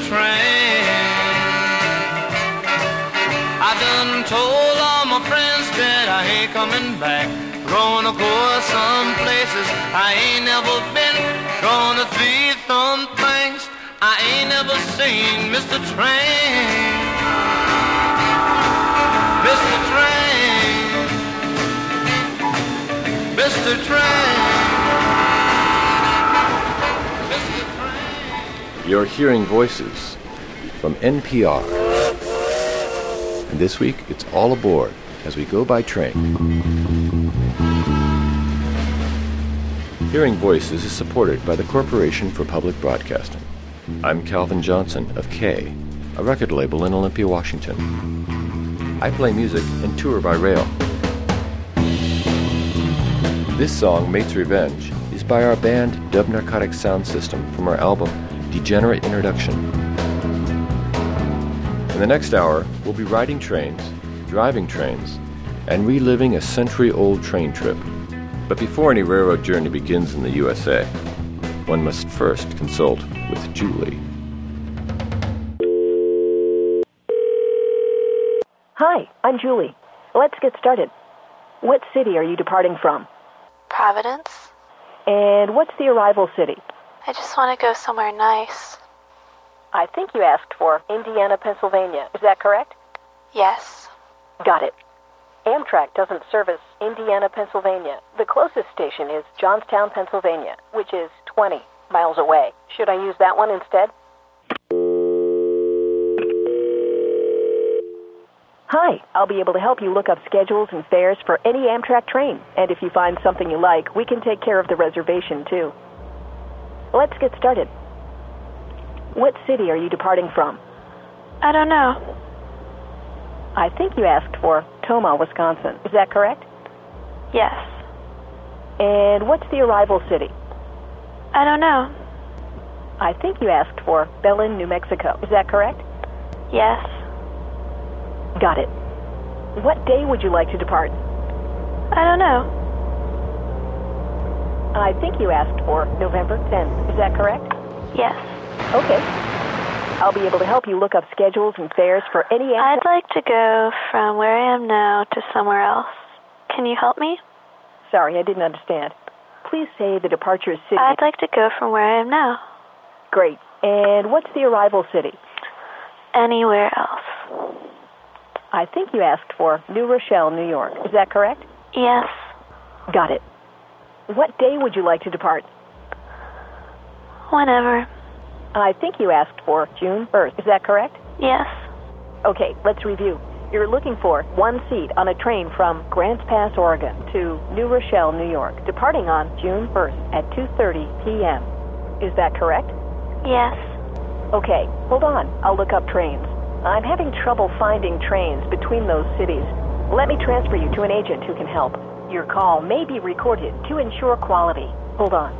Train. I done told all my friends that I ain't coming back. Gonna go some places I ain't never been. Gonna see some things I ain't never seen. Mr. Train, Mr. Train, Mr. Train. You're hearing voices from NPR. And this week, it's all aboard as we go by train. Hearing Voices is supported by the Corporation for Public Broadcasting. I'm Calvin Johnson of K, a record label in Olympia, Washington. I play music and tour by rail. This song, Mate's Revenge, is by our band Dub Narcotic Sound System from our album Degenerate Introduction. In the next hour, we'll be riding trains, driving trains, and reliving a century-old train trip. But before any railroad journey begins in the USA, one must first consult with Julie. Hi, I'm Julie. Let's get started. What city are you departing from? Providence. And what's the arrival city? I just want to go somewhere nice. I think you asked for Indiana, Pennsylvania. Is that correct? Yes. Got it. Amtrak doesn't service Indiana, Pennsylvania. The closest station is Johnstown, Pennsylvania, which is 20 miles away. Should I use that one instead? Hi, I'll be able to help you look up schedules and fares for any Amtrak train. And if you find something you like, we can take care of the reservation, too. Let's get started. What city are you departing from? I don't know. I think you asked for Tomah, Wisconsin. Is that correct? Yes. And what's the arrival city? I don't know. I think you asked for Belen, New Mexico. Is that correct? Yes. Got it. What day would you like to depart? I don't know. I think you asked for November 10th. Is that correct? Yes. Okay. I'll be able to help you look up schedules and fares for any... I'd like to go from where I am now to somewhere else. Can you help me? Sorry, I didn't understand. Please say the departure city... I'd like to go from where I am now. Great. And what's the arrival city? Anywhere else. I think you asked for New Rochelle, New York. Is that correct? Yes. Got it. What day would you like to depart? Whenever. I think you asked for June 1st. Is that correct? Yes. Okay, let's review. You're looking for one seat on a train from Grants Pass, Oregon to New Rochelle, New York, departing on June 1st at 2:30 p.m. Is that correct? Yes. Okay, hold on. I'll look up trains. I'm having trouble finding trains between those cities. Let me transfer you to an agent who can help. Your call may be recorded to ensure quality. Hold on.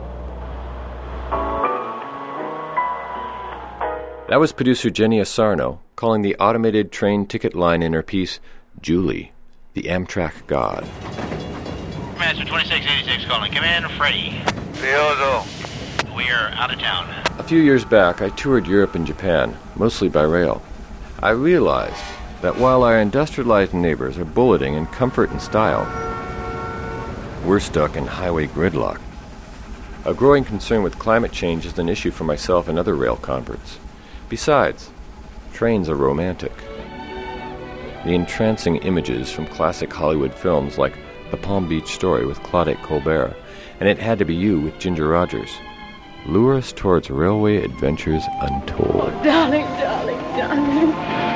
That was producer Jenny Asarno calling the automated train ticket line in her piece, Julie, the Amtrak God. Master 2686 calling. Come in, Freddie. Fiozo. We are out of town. A few years back, I toured Europe and Japan, mostly by rail. I realized that while our industrialized neighbors are bulleting in comfort and style, we're stuck in highway gridlock. A growing concern with climate change is an issue for myself and other rail converts. Besides, trains are romantic. The entrancing images from classic Hollywood films like The Palm Beach Story with Claudette Colbert and It Had to Be You with Ginger Rogers lure us towards railway adventures untold. Oh, darling, darling, darling.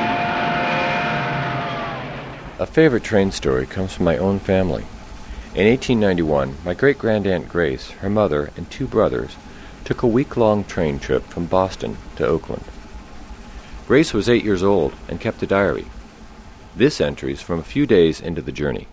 A favorite train story comes from my own family. In 1891, my great-grandaunt Grace, her mother, and two brothers took a week-long train trip from Boston to Oakland. Grace was 8 years old and kept a diary. This entry is from a few days into the journey.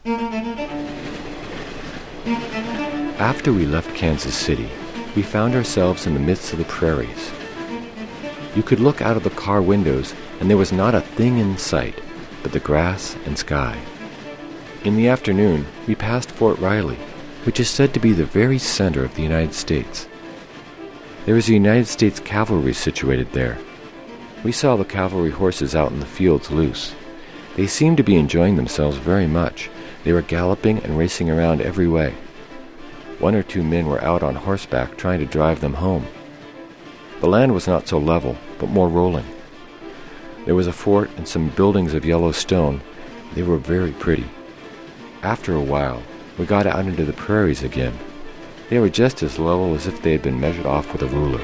After we left Kansas City, we found ourselves in the midst of the prairies. You could look out of the car windows and there was not a thing in sight but the grass and sky. In the afternoon, we passed Fort Riley, which is said to be the very center of the United States. There was the United States Cavalry situated there. We saw the cavalry horses out in the fields loose. They seemed to be enjoying themselves very much. They were galloping and racing around every way. 1 or 2 men were out on horseback trying to drive them home. The land was not so level, but more rolling. There was a fort and some buildings of yellow stone. They were very pretty. After a while, we got out into the prairies again. They were just as level as if they had been measured off with a ruler.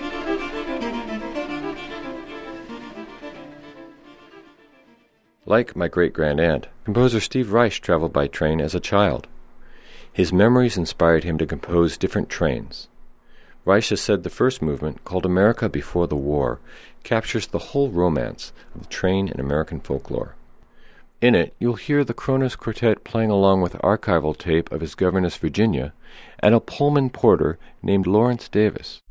Like my great-grand-aunt, composer Steve Reich traveled by train as a child. His memories inspired him to compose different trains. Reich has said the first movement, called America Before the War, captures the whole romance of the train in American folklore. In it, you'll hear the Kronos Quartet playing along with archival tape of his governess Virginia and a Pullman porter named Lawrence Davis.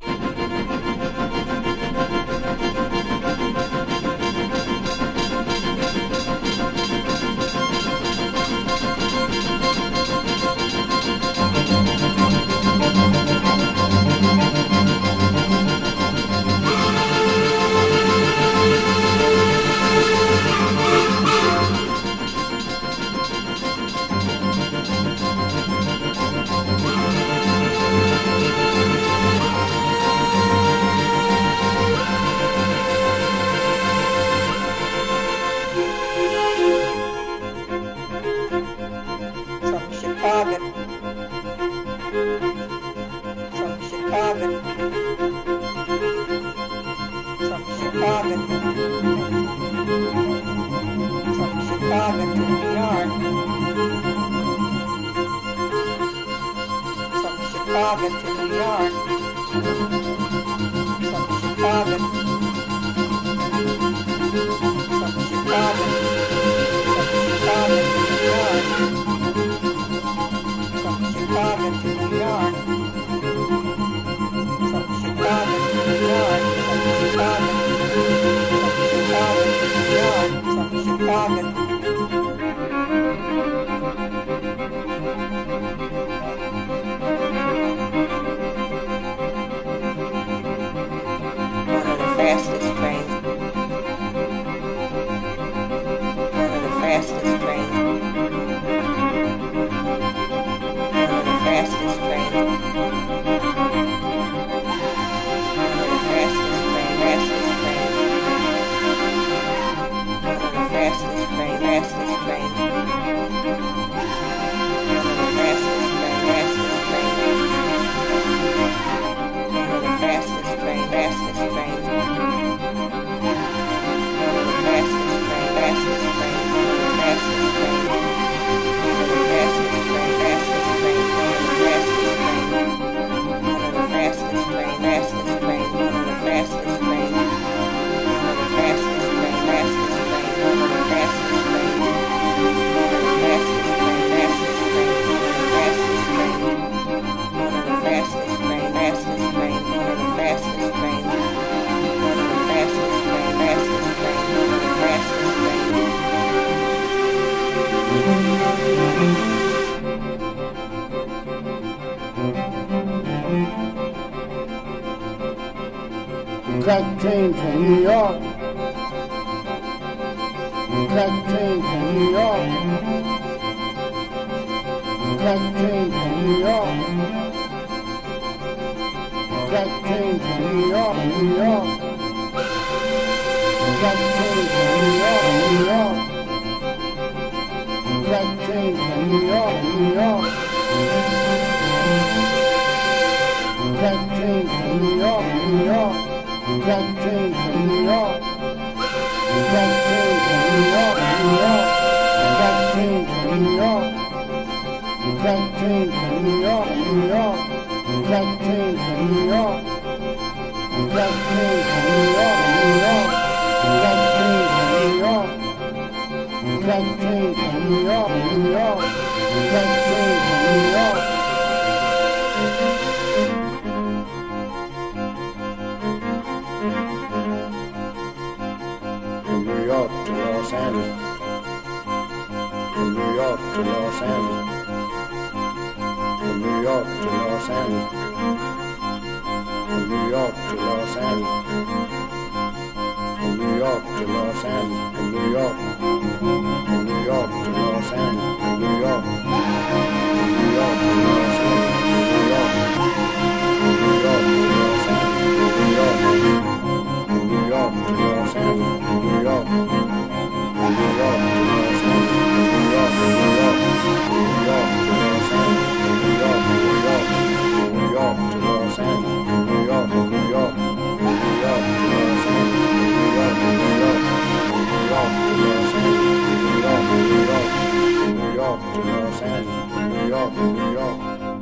Crack train from New York. Crack train from New York. Crack train from New York. Crack train from New York, New York. Crack train from New York, New York. Crack train from New York, New York. Crack train from New York, New York. Crack train from New York. Crack train from New York, New York. Crack train from New York. Crack train from New York, New York. Crack train from New York. Crack train from New York, New York. Crack train from New York. Crack train from New York, New York. Crack train from New York. From New York to Los Angeles. From New York to Los Angeles. From New York to Los Angeles. From New York to Los Angeles. From New York to Los Angeles. From New York. From New York to Los Angeles. From New York. From New York to Los Angeles. From New York. From New York to Los Angeles. From New York. From New York to Los Angeles. From New York. From New York to Los Angeles. From New York. From New York. From New York to Los Angeles. From New York. From New York. From New York to Los Angeles. From New York. From New York. From New York to Los Angeles. From New York. From New York. From New York to Los Angeles. From New York. From New York. From New York to Los Angeles. From New York. From New York.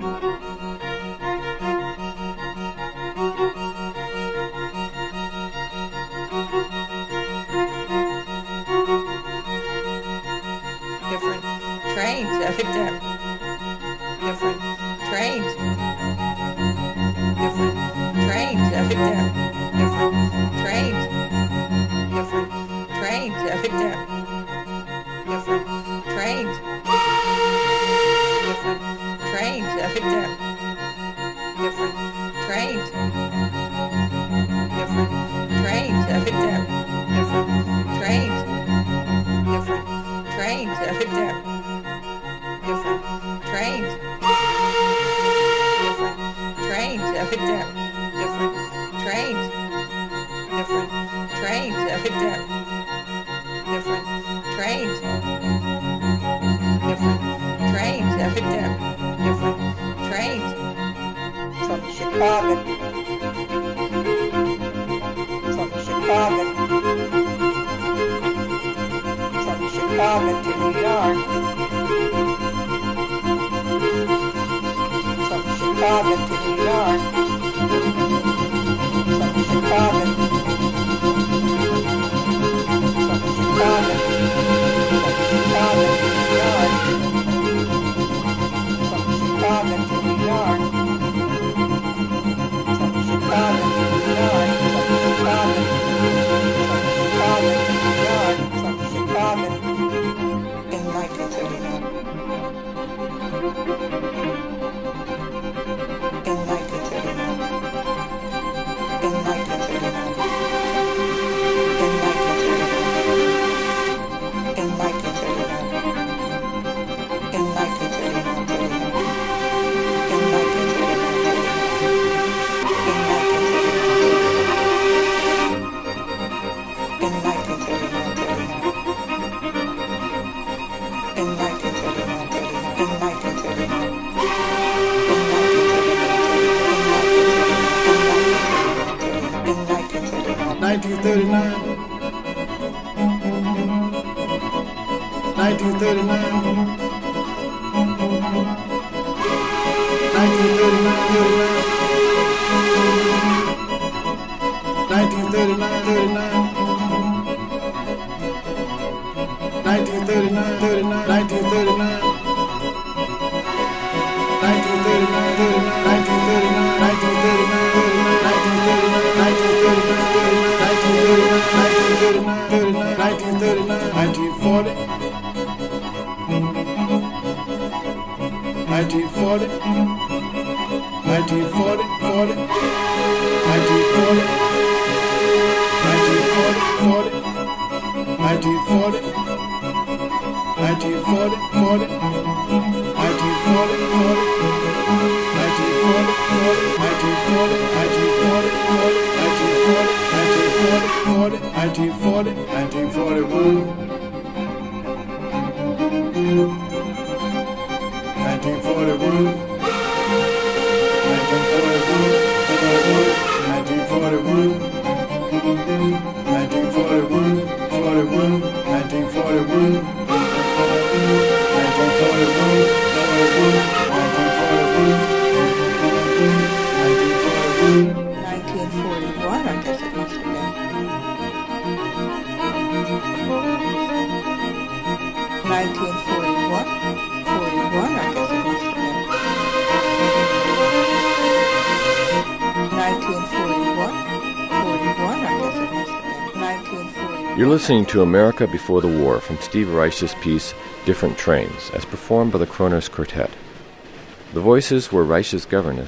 Different trains every day. Different trains. Different trains every day. Different trains. Different trains every day. Different trains. Different trains every day. Different trains. Different trains every day. Different trains. Different trains every day. Different trains. Different trains every day. Different trains. Different trains every day. Different trains. Different trains every day. Different trains. From Chicago. From Chicago. From Chicago to New York. From Chicago to New York. From Chicago. From Chicago. From Chicago to New York. From Chicago to New York. From Chicago to New York. From Chicago. From Chicago to New York. From Chicago. In 1939. In 1939. In 1939. In 1939. In 1939. In 1939. In You're listening to America Before the War from Steve Reich's piece Different Trains, as performed by the Kronos Quartet. The voices were Reich's governess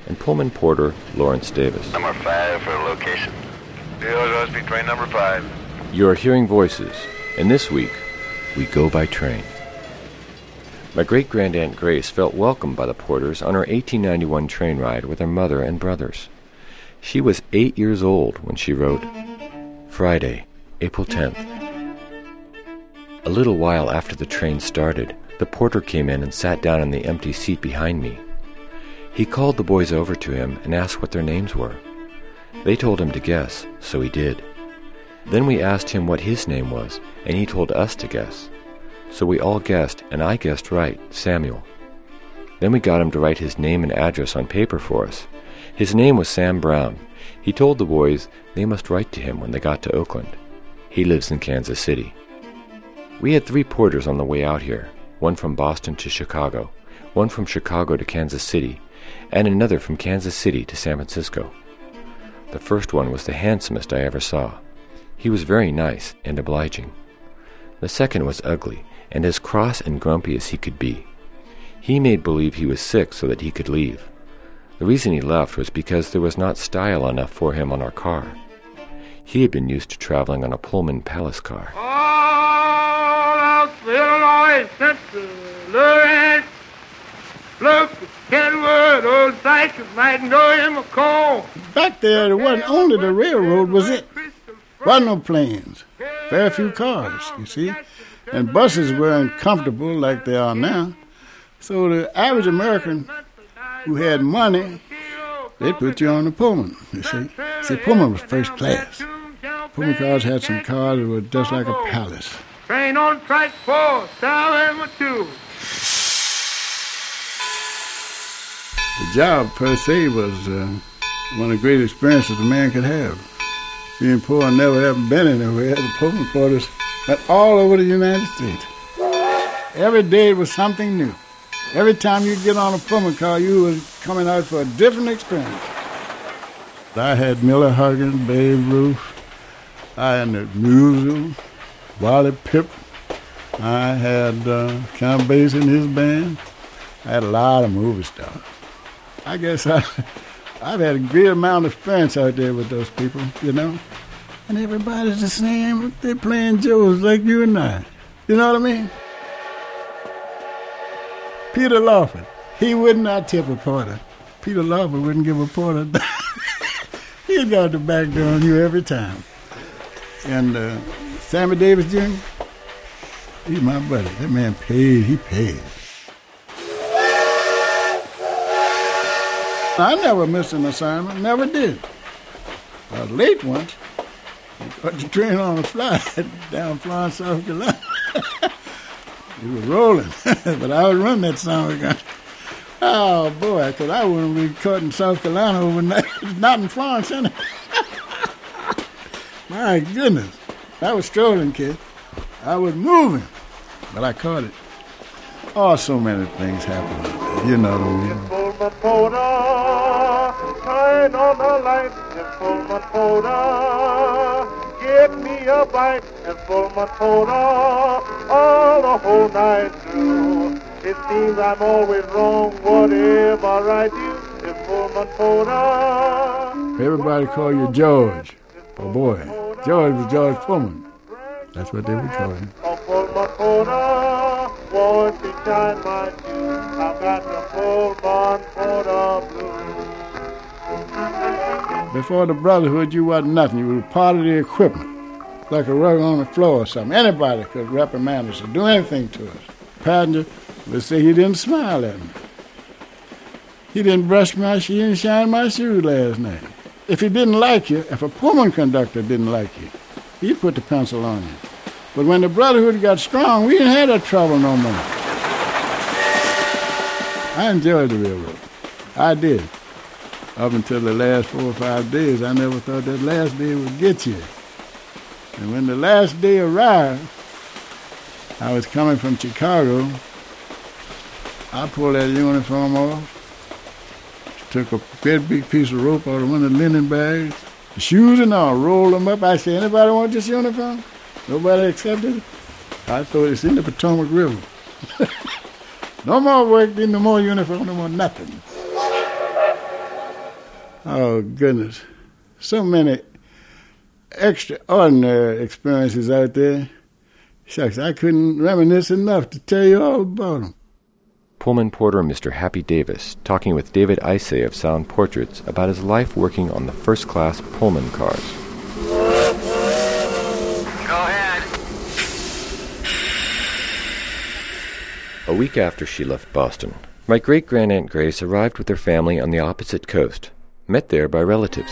and Pullman porter Lawrence Davis. Number 5 for location. Osby, train number 5. You are hearing voices, and this week, we go by train. My great-grandaunt Grace felt welcomed by the Porters on her 1891 train ride with her mother and brothers. She was 8 years old when she wrote, Friday, April 10th. A little while after the train started, the porter came in and sat down in the empty seat behind me. He called the boys over to him and asked what their names were. They told him to guess, so he did. Then we asked him what his name was, and he told us to guess. So we all guessed, and I guessed right, Samuel. Then we got him to write his name and address on paper for us. His name was Sam Brown. He told the boys they must write to him when they got to Oakland. He lives in Kansas City. We had 3 porters on the way out here, one from Boston to Chicago, one from Chicago to Kansas City, and another from Kansas City to San Francisco. The first one was the handsomest I ever saw. He was very nice and obliging. The second was ugly, and as cross and grumpy as he could be. He made believe he was sick so that he could leave. The reason he left was because there was not style enough for him on our car. He had been used to traveling on a Pullman Palace car. All out Illinois, Central, Lawrence, look, Kenwood, Old Cycle, might know him a call. Back there, it wasn't only the railroad, was it? Wasn't no planes. Very few cars, you see. And buses weren't comfortable like they are now. So the average American who had money, they put you on the Pullman, you see. See, Pullman was first class. Pullman cars had some cars that were just like a palace. Train on track 4, Tower 2. The job, per se, was one of the great experiences a man could have. Being poor and never having been anywhere, the Pullman porters went all over the United States. Every day was something new. Every time you get on a Pullman car, you were coming out for a different experience. I had Miller Huggins, Babe Ruth. I had the Musial, Wally Pipp. I had Count Basie and his band. I had a lot of movie stars. I guess I've had a great amount of experience out there with those people, you know. And everybody's the same. They're playing Joes like you and I. You know what I mean? Peter Lawford, he would not tip a porter. Peter Lawford wouldn't give a porter. He'd got the back door on you every time. And Sammy Davis Jr., he's my buddy. That man paid. He paid. I never missed an assignment. Never did. I was late once. I caught the train on a flight down Florence, South Carolina. It was rolling, but I would run that son of a gun. Oh, boy, because I wouldn't be caught in South Carolina overnight. Not in Florence, innit? My goodness. I was strolling, kid. I was moving, but I caught it. Oh, so many things happened. You know what I mean. Pullman porter, turn on the light, and Pullman porter, give me a bite, and Pullman porter, all the whole night through. It seems I'm always wrong, whatever I do, and Pullman porter. Everybody call you George. Oh boy, George was George Pullman. That's what they would call him. Pullman porter, boy, be shine my shoes. I got the Pullman porter blues. Before the brotherhood, you wasn't nothing. You were part of the equipment, like a rug on the floor or something. Anybody could reprimand us or do anything to us. Passenger would say he didn't smile at me. He didn't brush my shoe, he didn't shine my shoes last night. If he didn't like you, if a Pullman conductor didn't like you, he'd put the pencil on you. But when the brotherhood got strong, we didn't have that trouble no more. I enjoyed the railroad. I did. Up until the last 4 or 5 days, I never thought that last day would get you. And when the last day arrived, I was coming from Chicago. I pulled that uniform off, took a big piece of rope out of one of the linen bags, the shoes and all, rolled them up. I said, anybody want this uniform? Nobody accepted it. I thought it's in the Potomac River. No more work, no more uniform, no more nothing. Oh, goodness. So many extraordinary experiences out there. Shucks, I couldn't reminisce enough to tell you all about them. Pullman porter Mr. Happy Davis talking with David Isay of Sound Portraits about his life working on the first-class Pullman cars. Go ahead. A week after she left Boston, my great-grandaunt Grace arrived with her family on the opposite coast, met there by relatives.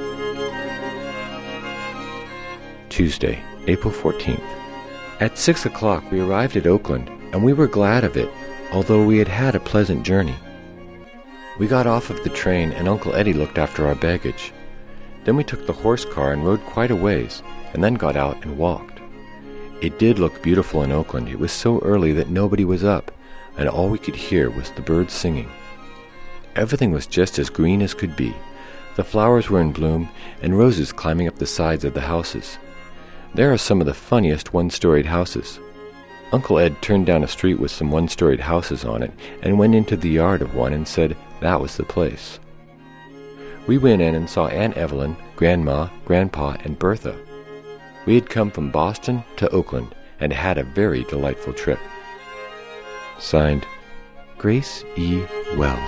Tuesday, April 14th. At 6 o'clock we arrived at Oakland, and we were glad of it, although we had had a pleasant journey. We got off of the train, and Uncle Eddie looked after our baggage. Then we took the horse car and rode quite a ways, and then got out and walked. It did look beautiful in Oakland. It was so early that nobody was up, and all we could hear was the birds singing. Everything was just as green as could be. The flowers were in bloom, and roses climbing up the sides of the houses. There are some of the funniest one-storied houses. Uncle Ed turned down a street with some one-storied houses on it and went into the yard of one and said that was the place. We went in and saw Aunt Evelyn, Grandma, Grandpa, and Bertha. We had come from Boston to Oakland and had a very delightful trip. Signed, Grace E. Wells.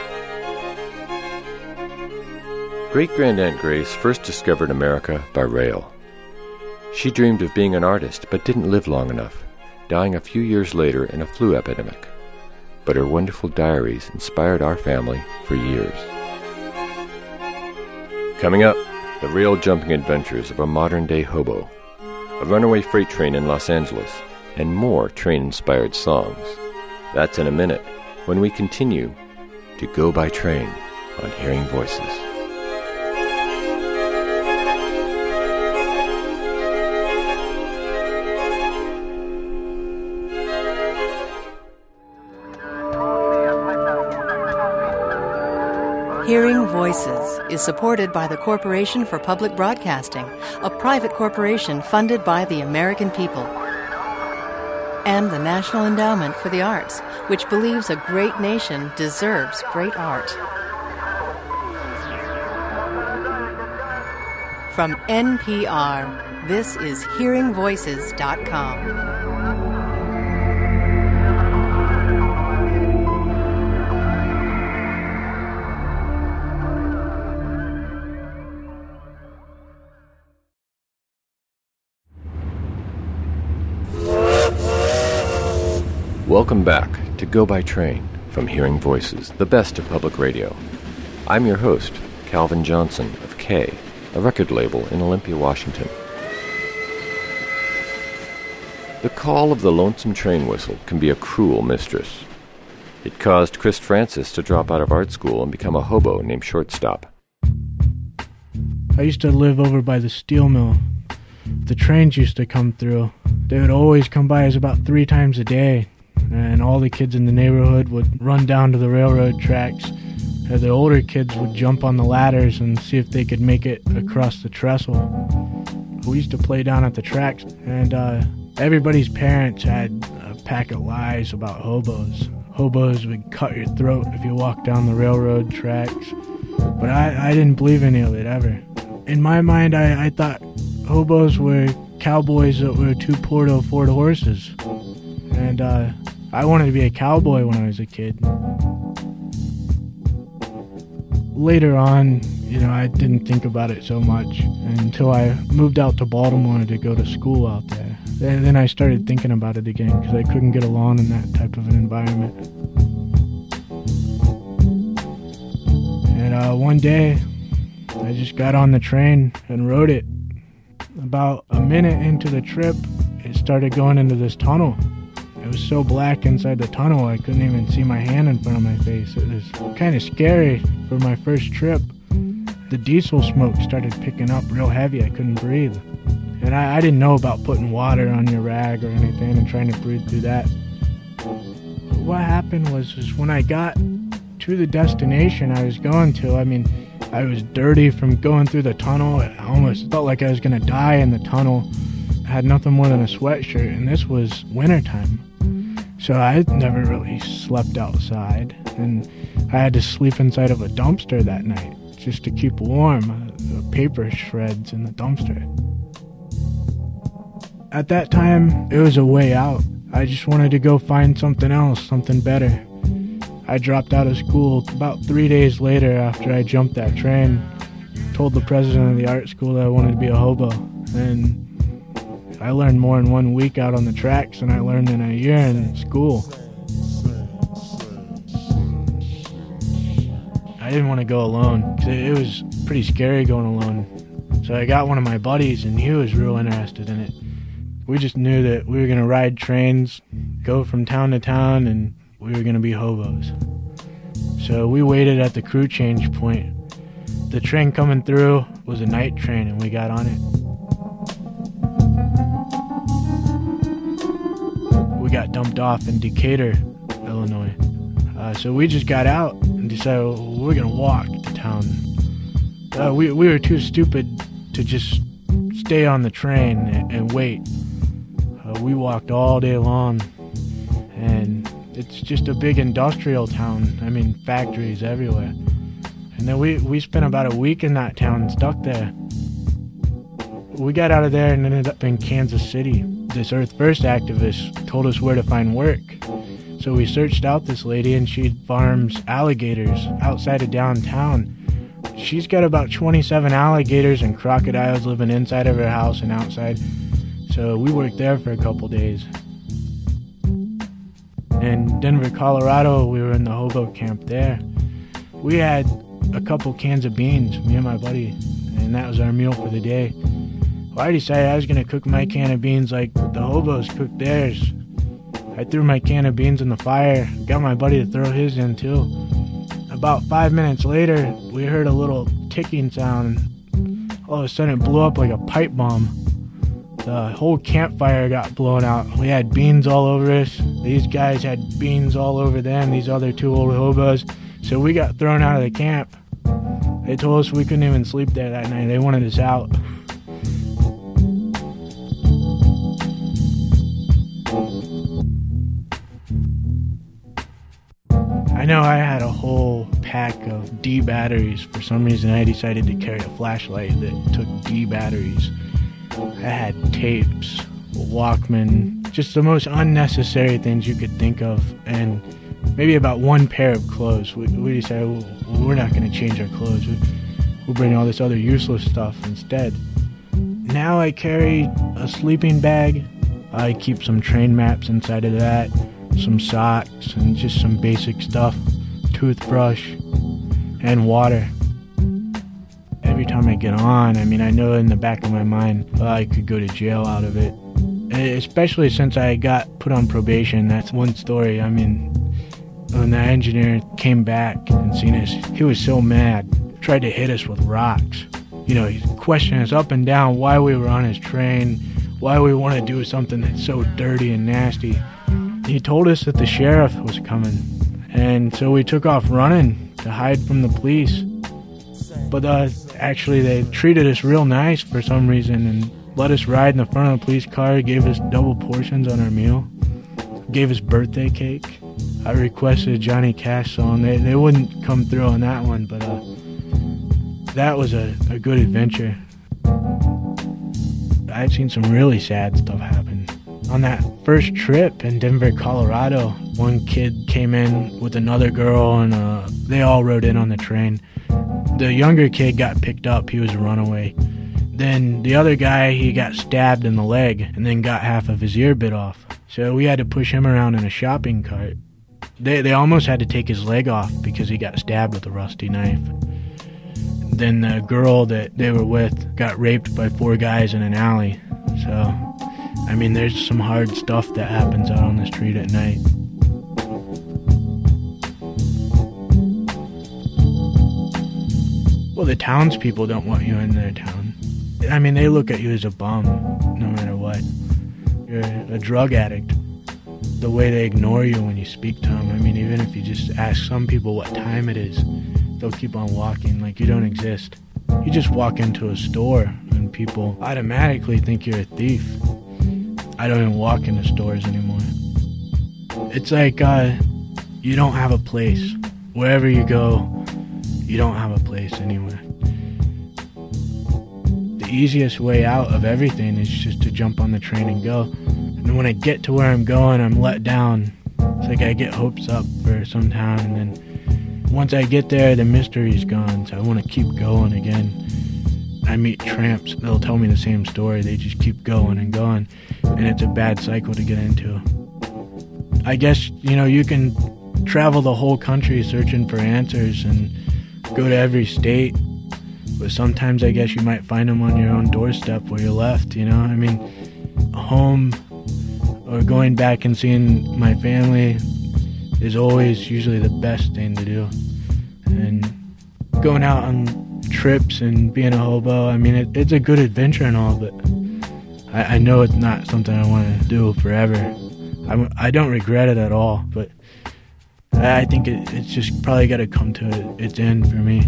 Great-Grandaunt Grace first discovered America by rail. She dreamed of being an artist but didn't live long enough, dying a few years later in a flu epidemic. But her wonderful diaries inspired our family for years. Coming up, the rail-jumping adventures of a modern-day hobo, a runaway freight train in Los Angeles, and more train-inspired songs. That's in a minute, when we continue to Go by Train on Hearing Voices. Hearing Voices is supported by the Corporation for Public Broadcasting, a private corporation funded by the American people, and the National Endowment for the Arts, which believes a great nation deserves great art. From NPR, this is HearingVoices.com. Welcome back to Go by Train from Hearing Voices, the best of public radio. I'm your host, Calvin Johnson of K, a record label in Olympia, Washington. The call of the lonesome train whistle can be a cruel mistress. It caused Chris Francis to drop out of art school and become a hobo named Shortstop. I used to live over by the steel mill. The trains used to come through. They would always come by us about 3 times a day. And all the kids in the neighborhood would run down to the railroad tracks. The older kids would jump on the ladders and see if they could make it across the trestle. We used to play down at the tracks, and everybody's parents had a pack of lies about hobos. Hobos would cut your throat if you walked down the railroad tracks. But I didn't believe any of it ever. In my mind, I thought hobos were cowboys that were too poor to afford horses. And I wanted to be a cowboy when I was a kid. Later on, I didn't think about it so much until I moved out to Baltimore to go to school out there. Then I started thinking about it again because I couldn't get along in that type of an environment. And one day, I just got on the train and rode it. About a minute into the trip, it started going into this tunnel. It was so black inside the tunnel I couldn't even see my hand in front of my face. It was kind of scary for my first trip. The diesel smoke started picking up real heavy. I couldn't breathe. And I didn't know about putting water on your rag or anything and trying to breathe through that. But what happened was when I got to the destination I was going to, I was dirty from going through the tunnel. I almost felt like I was going to die in the tunnel. I had nothing more than a sweatshirt, and this was wintertime. So I never really slept outside, and I had to sleep inside of a dumpster that night. just to keep warm, paper shreds in the dumpster. At that time, it was a way out. I just wanted to go find something else, something better. I dropped out of school about 3 days later after I jumped that train, told the president of the art school that I wanted to be a hobo, and I learned more in 1 week out on the tracks than I learned in a year in school. I didn't want to go alone, because it was pretty scary going alone. So I got one of my buddies, and he was real interested in it. We just knew that we were going to ride trains, go from town to town, and we were going to be hobos. So we waited at the crew change point. The train coming through was a night train, and we got on it. We got dumped off in Decatur, Illinois. So we just got out and decided, well, we're going to walk to town. We were too stupid to just stay on the train and wait. We walked all day long, and it's just a big industrial town. I mean, factories everywhere. And then we spent about a week in that town, stuck there. We got out of there and ended up in Kansas City. This Earth First activist told us where to find work. So we searched out this lady, and she farms alligators outside of downtown. She's got about 27 alligators and crocodiles living inside of her house and outside. So we worked there for a couple days. In Denver, Colorado, we were in the hobo camp there. We had a couple cans of beans, me and my buddy, and that was our meal for the day. Well, I decided I was going to cook my can of beans like the hobos cooked theirs. I threw my can of beans in the fire, got my buddy to throw his in too. About 5 minutes later, we heard a little ticking sound. All of a sudden, it blew up like a pipe bomb. The whole campfire got blown out. We had beans all over us. These guys had beans all over them, these other two old hobos. So we got thrown out of the camp. They told us we couldn't even sleep there that night. They wanted us out. I know I had a whole pack of D batteries. For some reason, I decided to carry a flashlight that took D batteries. I had tapes, a Walkman, just the most unnecessary things you could think of, and maybe about one pair of clothes. We decided, well, we're not going to change our clothes. We'll bring all this other useless stuff instead. Now I carry a sleeping bag. I keep some train maps inside of that, some socks, and just some basic stuff, toothbrush, and water. Every time I get on, I know in the back of my mind, I could go to jail out of it. Especially since I got put on probation. That's one story. When the engineer came back and seen us, he was so mad. Tried to hit us with rocks. He's questioning us up and down why we were on his train, why we want to do something that's so dirty and nasty. He told us that the sheriff was coming, and so we took off running to hide from the police. But actually, they treated us real nice for some reason and let us ride in the front of the police car, gave us double portions on our meal, gave us birthday cake. I requested a Johnny Cash song. They wouldn't come through on that one, but that was a good adventure. I've seen some really sad stuff happen. On that first trip in Denver, Colorado, one kid came in with another girl, and they all rode in on the train. The younger kid got picked up. He was a runaway. Then the other guy, he got stabbed in the leg and then got half of his ear bit off. So we had to push him around in a shopping cart. They almost had to take his leg off because he got stabbed with a rusty knife. Then the girl that they were with got raped by 4 guys in an alley. So, there's some hard stuff that happens out on the street at night. Well, the townspeople don't want you in their town. They look at you as a bum, no matter what. You're a drug addict. The way they ignore you when you speak to them, even if you just ask some people what time it is, they'll keep on walking like you don't exist. You just walk into a store and people automatically think you're a thief. I don't even walk into stores anymore. It's like you don't have a place. Wherever you go, you don't have a place anywhere. The easiest way out of everything is just to jump on the train and go. And when I get to where I'm going, I'm let down. It's like I get hopes up for some time, and then once I get there, the mystery's gone, so I want to keep going again. I meet tramps, they'll tell me the same story. They just keep going and going, and it's a bad cycle to get into. I guess, you can travel the whole country searching for answers and go to every state, but sometimes I guess you might find them on your own doorstep where you're left, I mean, home or going back and seeing my family is always usually the best thing to do. And going out on trips and being a hobo, I mean, it's a good adventure and all, but I know it's not something I want to do forever. I don't regret it at all, but I think it's just probably got to come to its end for me.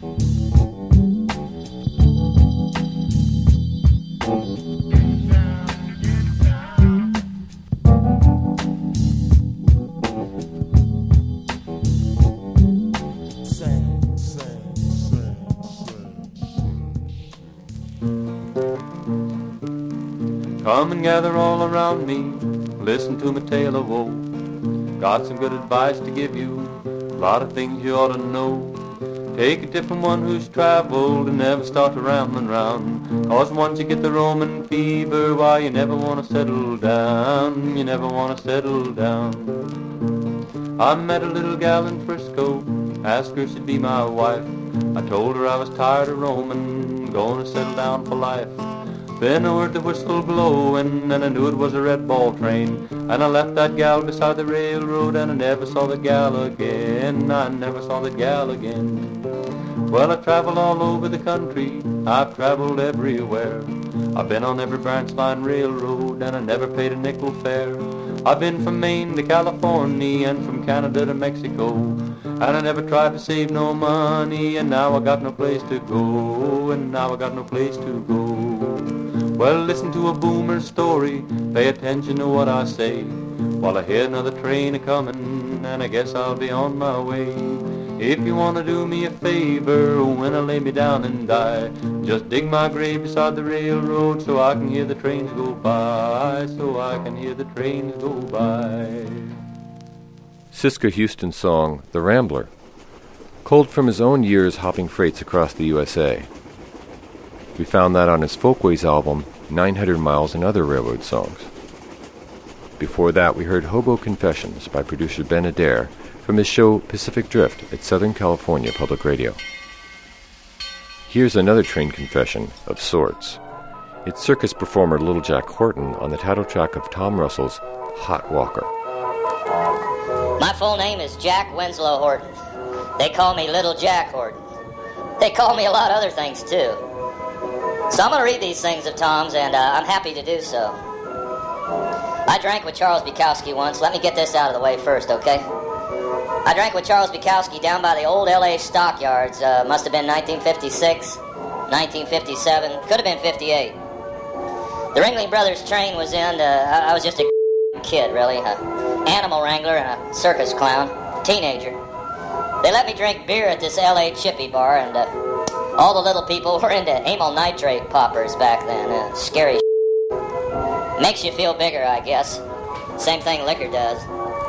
Come and gather all around me, listen to my tale of woe. Got some good advice to give you, a lot of things you ought to know. Take a tip from one who's traveled and never start to rambling round. Cause once you get the Roman fever, why you never want to settle down, you never want to settle down. I met a little gal in Frisco, asked her if she'd be my wife. I told her I was tired of roaming, going to settle down for life. Then I heard the whistle blowing, and I knew it was a red ball train. And I left that gal beside the railroad, and I never saw the gal again. I never saw the gal again. Well, I've traveled all over the country, I've traveled everywhere. I've been on every branch line railroad, and I never paid a nickel fare. I've been from Maine to California, and from Canada to Mexico. And I never tried to save no money, and now I got no place to go, and now I got no place to go. Well, listen to a boomer story, pay attention to what I say, while I hear another train a-comin', and I guess I'll be on my way. If you want to do me a favor, when I lay me down and die, just dig my grave beside the railroad so I can hear the trains go by, so I can hear the trains go by. Siska Houston's song, The Rambler, culled from his own years hopping freights across the USA. We found that on his Folkways album, 900 Miles and Other Railroad Songs. Before that, we heard Hobo Confessions by producer Ben Adair from his show Pacific Drift at Southern California Public Radio. Here's another train confession of sorts. It's circus performer Little Jack Horton on the title track of Tom Russell's Hot Walker. My full name is Jack Winslow Horton. They call me Little Jack Horton. They call me a lot of other things, too. So I'm going to read these things of Tom's, and I'm happy to do so. I drank with Charles Bukowski once. Let me get this out of the way first, okay? I drank with Charles Bukowski down by the old L.A. stockyards. Must have been 1956, 1957, could have been 58. The Ringling Brothers train was in. I was just a kid, really. An animal wrangler and a circus clown. Teenager. They let me drink beer at this L.A. Chippy bar, and all the little people were into amyl nitrate poppers back then. Scary Makes you feel bigger, I guess. Same thing liquor does.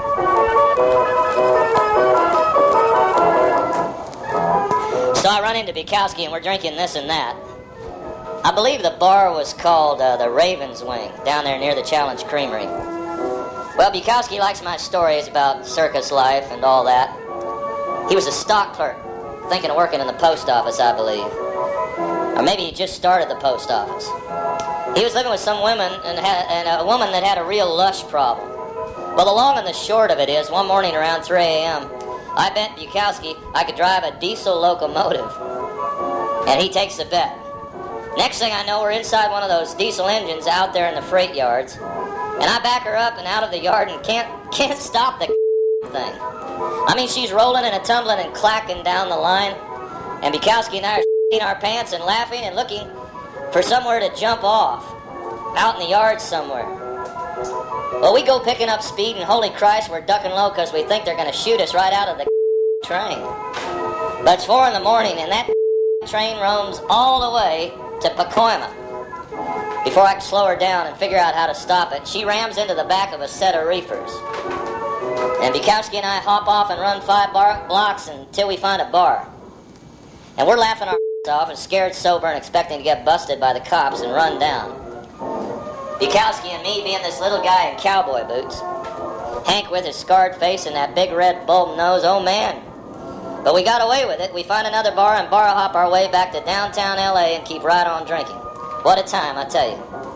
So I run into Bukowski, and we're drinking this and that. I believe the bar was called the Raven's Wing, down there near the Challenge Creamery. Well, Bukowski likes my stories about circus life and all that. He was a stock clerk, thinking of working in the post office, I believe. Or maybe he just started the post office. He was living with some women and a woman that had a real lush problem. Well, the long and the short of it is, one morning around 3 a.m., I bet Bukowski I could drive a diesel locomotive. And he takes the bet. Next thing I know, we're inside one of those diesel engines out there in the freight yards. And I back her up and out of the yard and can't stop the thing. I mean, she's rolling and a-tumbling and clacking down the line. And Bukowski and I are in our pants and laughing and looking for somewhere to jump off. Out in the yard somewhere. Well, we go picking up speed, and holy Christ, we're ducking low because we think they're going to shoot us right out of the train. But it's 4 in the morning, and that train roams all the way to Pacoima. Before I can slow her down and figure out how to stop it, she rams into the back of a set of reefers. And Bukowski and I hop off and run 5 blocks until we find a bar. And we're laughing our off and scared sober and expecting to get busted by the cops and run down. Bukowski and me being this little guy in cowboy boots. Hank with his scarred face and that big red bulb nose, oh man. But we got away with it. We find another bar and bar hop our way back to downtown L.A. and keep right on drinking. What a time, I tell you.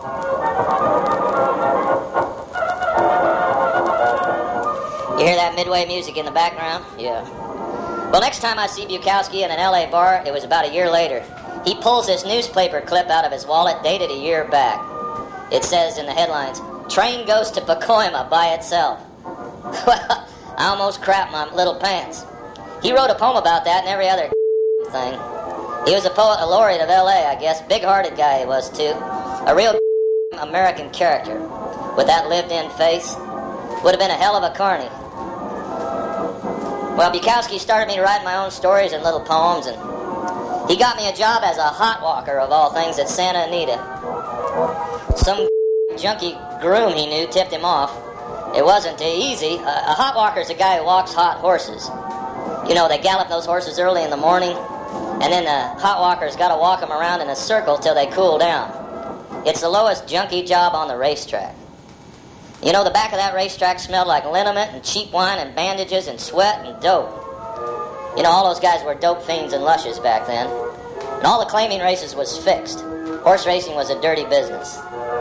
You hear that Midway music in the background? Yeah. Well, next time I see Bukowski in an L.A. bar, it was about a year later. He pulls this newspaper clip out of his wallet dated a year back. It says in the headlines, "Train goes to Pacoima by itself." Well, I almost crapped my little pants. He wrote a poem about that and every other thing. He was a poet laureate of L.A., I guess. Big-hearted guy he was, too. A real American character. With that lived-in face. Would have been a hell of a carny. Well, Bukowski started me writing my own stories and little poems, and he got me a job as a hot walker, of all things, at Santa Anita. Some junkie groom he knew tipped him off. It wasn't easy. A hot walker's a guy who walks hot horses. You know, they gallop those horses early in the morning, and then the hot walker's got to walk them around in a circle till they cool down. It's the lowest junkie job on the racetrack. You know, the back of that racetrack smelled like liniment and cheap wine and bandages and sweat and dope. You know, all those guys were dope fiends and lushes back then. And all the claiming races was fixed. Horse racing was a dirty business.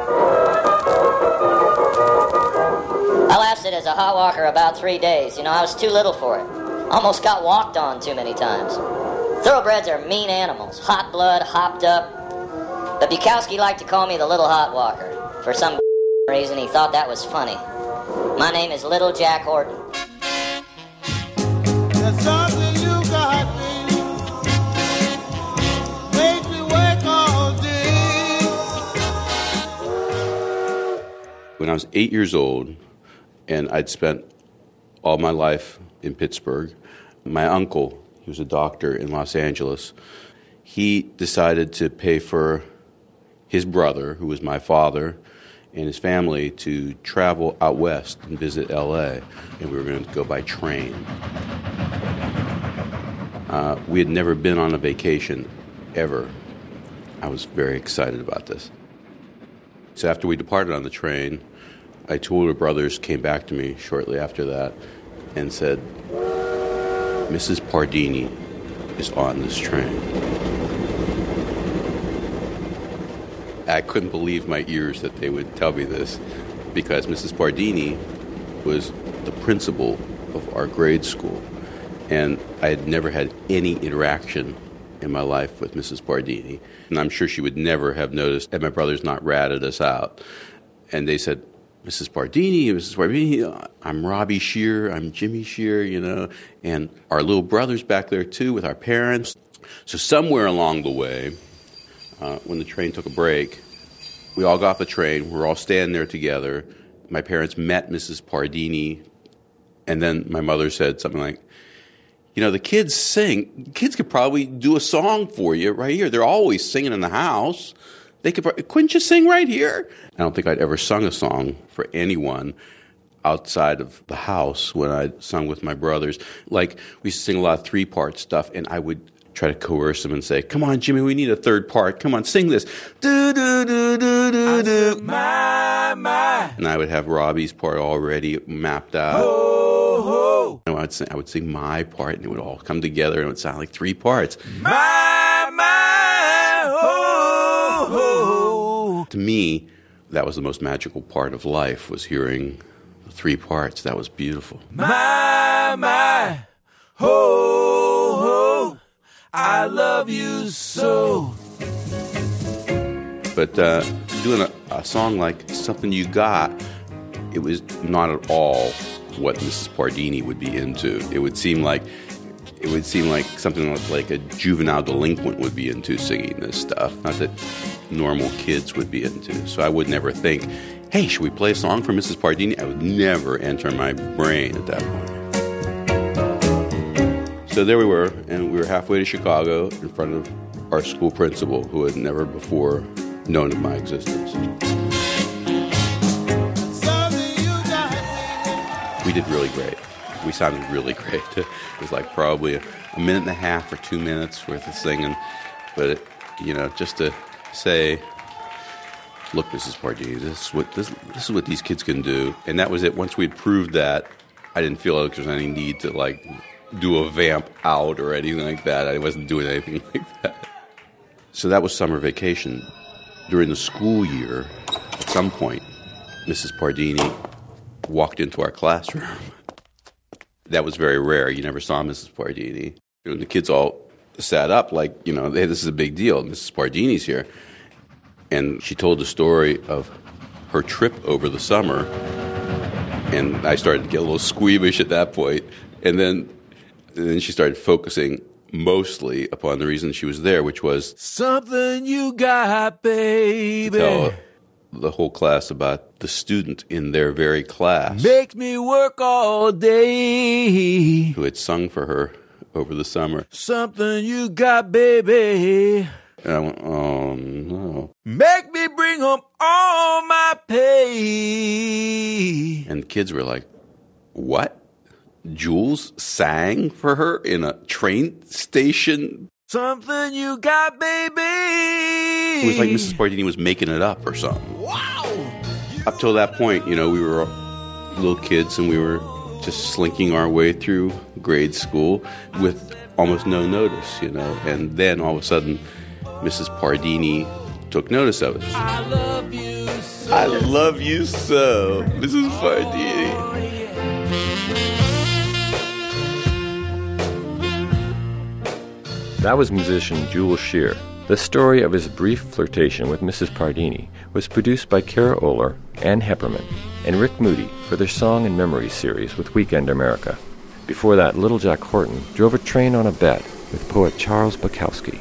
I lasted as a hot walker about 3 days. You know, I was too little for it. Almost got walked on too many times. Thoroughbreds are mean animals. Hot blood, hopped up. But Bukowski liked to call me the Little Hot Walker. For some reason, he thought that was funny. My name is Little Jack Horton. There's something you got me. Make me work all day. When I was 8 years old, and I'd spent all my life in Pittsburgh, my uncle, he was a doctor in Los Angeles, he decided to pay for his brother, who was my father, and his family to travel out west and visit L.A., and we were going to go by train. We had never been on a vacation, ever. I was very excited about this. So after we departed on the train, I two older brothers came back to me shortly after that and said, "Mrs. Pardini is on this train." I couldn't believe my ears that they would tell me this, because Mrs. Pardini was the principal of our grade school, and I had never had any interaction in my life with Mrs. Pardini, and I'm sure she would never have noticed that my brothers not ratted us out. And they said, "Mrs. Pardini, I'm Robbie Shear, I'm Jimmy Shear, you know, and our little brother's back there too with our parents." So somewhere along the way, when the train took a break, we all got off the train, we're all standing there together. My parents met Mrs. Pardini, and then my mother said something like, "You know, the kids sing. Kids could probably do a song for you right here. They're always singing in the house. Couldn't you sing right here?" I don't think I'd ever sung a song for anyone outside of the house when I sung with my brothers. Like, we used to sing a lot of three-part stuff, and I would try to coerce them and say, "Come on, Jimmy, we need a third part. Come on, sing this. Do-do-do-do-do-do. My. And I would have Robbie's part already mapped out. Ho, ho. And I would sing my part, and it would all come together, and it would sound like three parts. My, ho, ho. To me, that was the most magical part of life, was hearing the three parts. That was beautiful. My, ho, ho. I love you so. But doing a song like Something You Got, it was not at all what Mrs. Pardini would be into. It would seem like something like a juvenile delinquent would be into, singing this stuff. Not that normal kids would be into. So I would never think, "Hey, should we play a song for Mrs. Pardini?" I would never enter my brain at that point. So there we were, and we were halfway to Chicago in front of our school principal, who had never before known of my existence. We did really great. We sounded really great. It was like probably a minute and a half or 2 minutes worth of singing. But, just to say, look, Mrs. Pardini, this is what these kids can do. And that was it. Once we'd proved that, I didn't feel like there was any need to, do a vamp out or anything like that. I wasn't doing anything like that. So that was summer vacation. During the school year, at some point, Mrs. Pardini walked into our classroom. That was very rare. You never saw Mrs. Pardini. And the kids all sat up like, hey, this is a big deal. Mrs. Pardini's here. And she told the story of her trip over the summer. And I started to get a little squeamish at that point. And then she started focusing mostly upon the reason she was there, which was something you got, baby. Tell the whole class about the student in their very class. Makes me work all day. Who had sung for her over the summer. Something you got, baby. And I went, oh, no. Make me bring home all my pay. And the kids were like, what? Jules sang for her in a train station? Something you got, baby. It was like Mrs. Pardini was making it up or something. Wow. Up till that point, we were little kids and we were just slinking our way through grade school with almost no notice, And then all of a sudden, Mrs. Pardini took notice of us. I love you so. I love you so, Mrs. Pardini. That was musician Jules Shear. The story of his brief flirtation with Mrs. Pardini was produced by Kara Oler, Ann Hepperman, and Rick Moody for their Song and Memories series with Weekend America. Before that, Little Jack Horton drove a train on a bet with poet Charles Bukowski.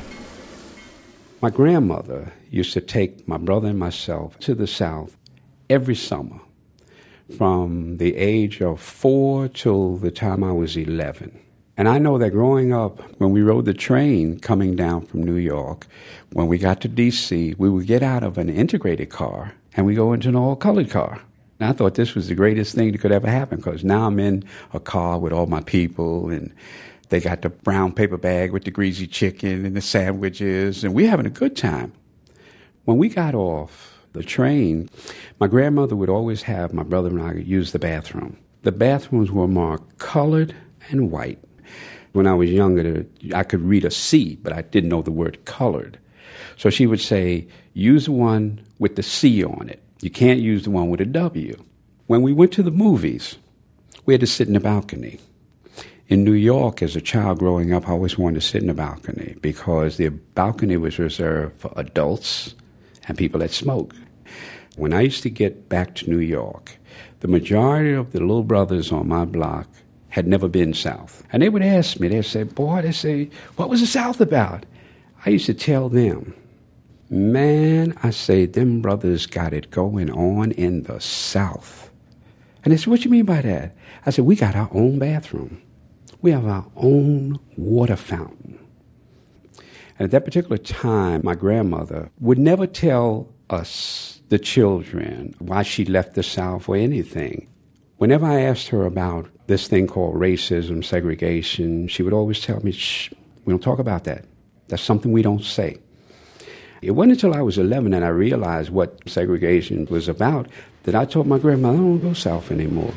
My grandmother used to take my brother and myself to the South every summer from the age of 4 till the time I was 11. And I know that growing up, when we rode the train coming down from New York, when we got to D.C., we would get out of an integrated car and we go into an all-colored car. And I thought this was the greatest thing that could ever happen because now I'm in a car with all my people and they got the brown paper bag with the greasy chicken and the sandwiches, and we're having a good time. When we got off the train, my grandmother would always have my brother and I use the bathroom. The bathrooms were marked colored and white. When I was younger, I could read a C, but I didn't know the word colored. So she would say, use the one with the C on it. You can't use the one with a W. When we went to the movies, we had to sit in the balcony. In New York, as a child growing up, I always wanted to sit in the balcony because the balcony was reserved for adults and people that smoked. When I used to get back to New York, the majority of the little brothers on my block had never been south. And they would ask me, they'd say, what was the South about? I used to tell them, man, I say, them brothers got it going on in the South. And they said, what you mean by that? I said, we got our own bathroom. We have our own water fountain. And at that particular time, my grandmother would never tell us, the children, why she left the South or anything. Whenever I asked her about this thing called racism, segregation, she would always tell me, shh, we don't talk about that. That's something we don't say. It wasn't until I was 11 and I realized what segregation was about that I told my grandmother, I don't go south anymore.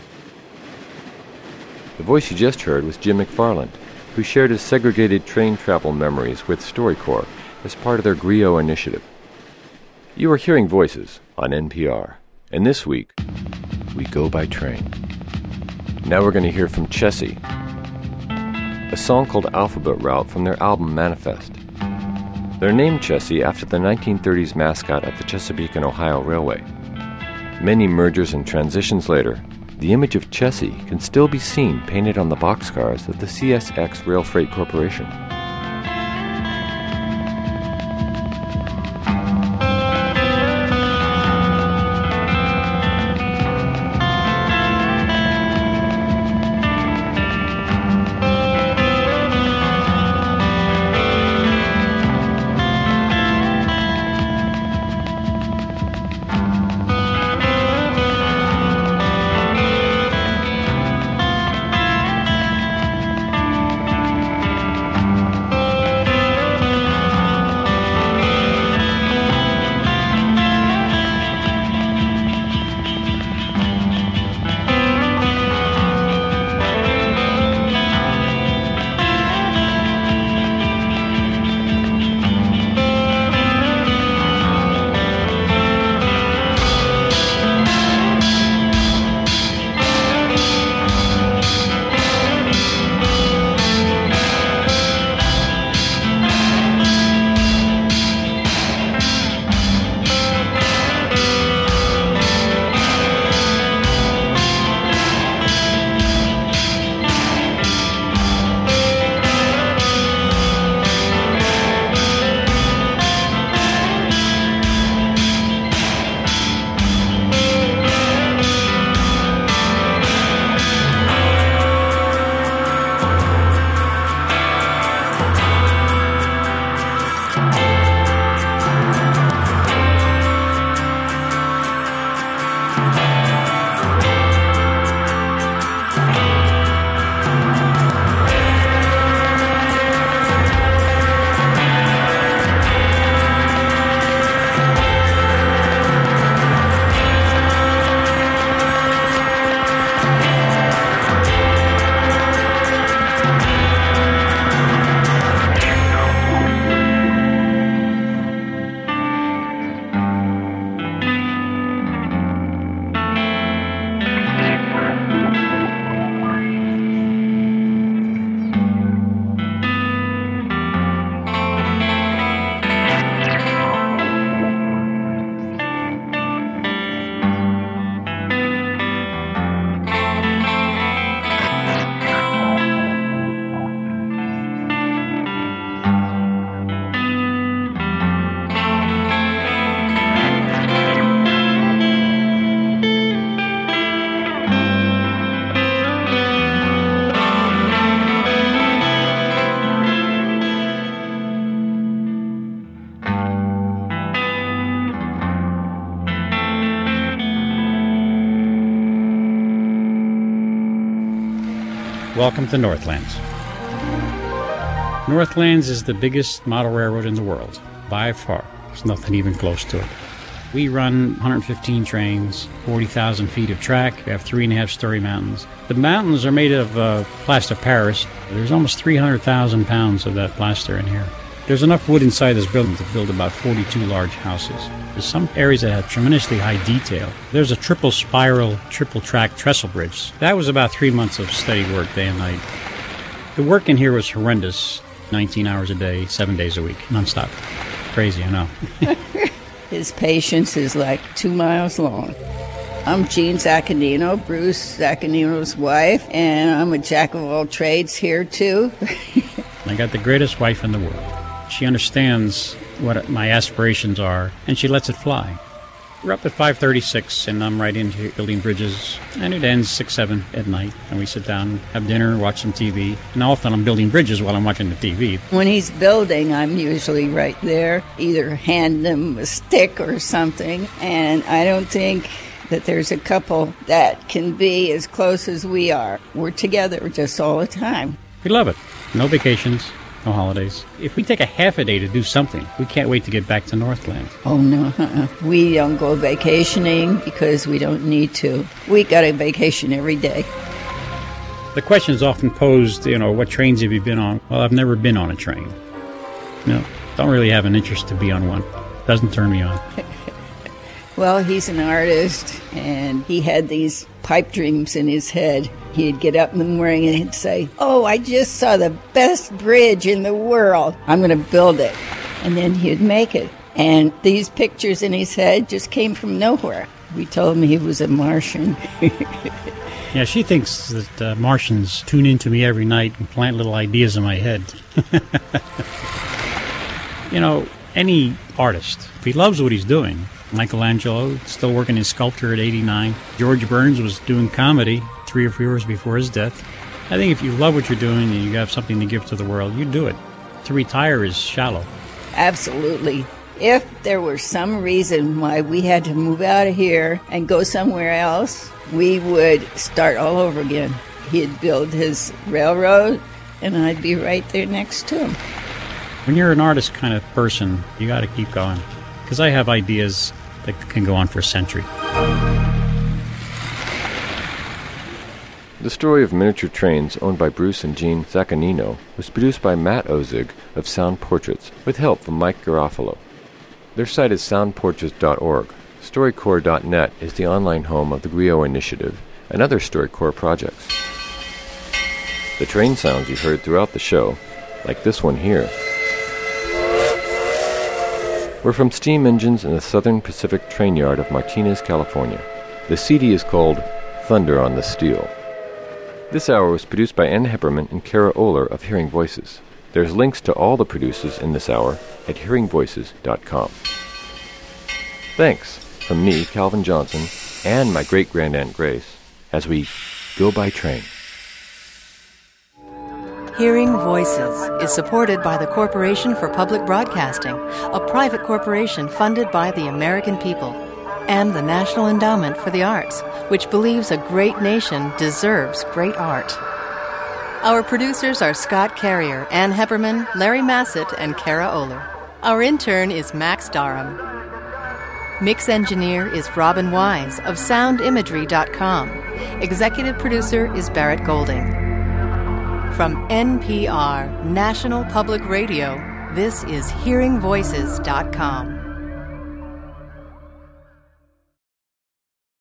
The voice you just heard was Jim McFarland, who shared his segregated train travel memories with StoryCorps as part of their Griot initiative. You are hearing Voices on NPR, and this week, we go by train. Now we're going to hear from Chessie, a song called Alphabet Route from their album Manifest. They're named Chessie after the 1930s mascot at the Chesapeake and Ohio Railway. Many mergers and transitions later, the image of Chessie can still be seen painted on the boxcars of the CSX Rail Freight Corporation. Welcome to Northlands. Northlands is the biggest model railroad in the world, by far. There's nothing even close to it. We run 115 trains, 40,000 feet of track. We have 3.5-story mountains. The mountains are made of plaster Paris. There's almost 300,000 pounds of that plaster in here. There's enough wood inside this building to build about 42 large houses. There's some areas that have tremendously high detail. There's a triple spiral, triple track trestle bridge. That was about 3 months of steady work, day and night. The work in here was horrendous. 19 hours a day, 7 days a week, nonstop. Crazy, I know. His patience is like 2 miles long. I'm Jean Zaccanino, Bruce Zaccanino's wife, and I'm a jack of all trades here, too. I got the greatest wife in the world. She understands what my aspirations are, and she lets it fly. We're up at 5:36, and I'm right in here building bridges, and it ends 6, 7 at night, and we sit down, have dinner, watch some TV, and often I'm building bridges while I'm watching the TV. When he's building, I'm usually right there, either hand him a stick or something, and I don't think that there's a couple that can be as close as we are. We're together just all the time. We love it. No vacations. No holidays. If we take a half a day to do something, we can't wait to get back to Northland. Oh, no. We don't go vacationing because we don't need to. We got a vacation every day. The question is often posed, what trains have you been on? Well, I've never been on a train. No, don't really have an interest to be on one. Doesn't turn me on. Well, he's an artist, and he had these pipe dreams in his head. He'd get up in the morning and he'd say, "Oh, I just saw the best bridge in the world. I'm going to build it." And then he'd make it. And these pictures in his head just came from nowhere. We told him he was a Martian. Yeah, she thinks that Martians tune into me every night and plant little ideas in my head. Any artist, if he loves what he's doing, Michelangelo, still working as sculptor at 89. George Burns was doing comedy 3 or 4 years before his death. I think if you love what you're doing and you have something to give to the world, you do it. To retire is shallow. Absolutely. If there were some reason why we had to move out of here and go somewhere else, we would start all over again. He'd build his railroad, and I'd be right there next to him. When you're an artist kind of person, you got to keep going. Because I have ideas that can go on for a century. The story of miniature trains owned by Bruce and Jean Zaccanino was produced by Matt Ozig of Sound Portraits with help from Mike Garofalo. Their site is soundportraits.org. StoryCorps.net is the online home of the Griot Initiative and other StoryCorps projects. The train sounds you heard throughout the show, like this one here, were from steam engines in the Southern Pacific train yard of Martinez, California. The CD is called Thunder on the Steel. This hour was produced by Ann Hepperman and Kara Oler of Hearing Voices. There's links to all the producers in this hour at hearingvoices.com. Thanks from me, Calvin Johnson, and my great-grandaunt Grace, as we go by train. Hearing Voices is supported by the Corporation for Public Broadcasting, a private corporation funded by the American people, and the National Endowment for the Arts, which believes a great nation deserves great art. Our producers are Scott Carrier, Ann Hepperman, Larry Massett, and Kara Oler. Our intern is Max Darham. Mix engineer is Robin Wise of soundimagery.com. Executive producer is Barrett Golding. From NPR, National Public Radio, this is hearingvoices.com.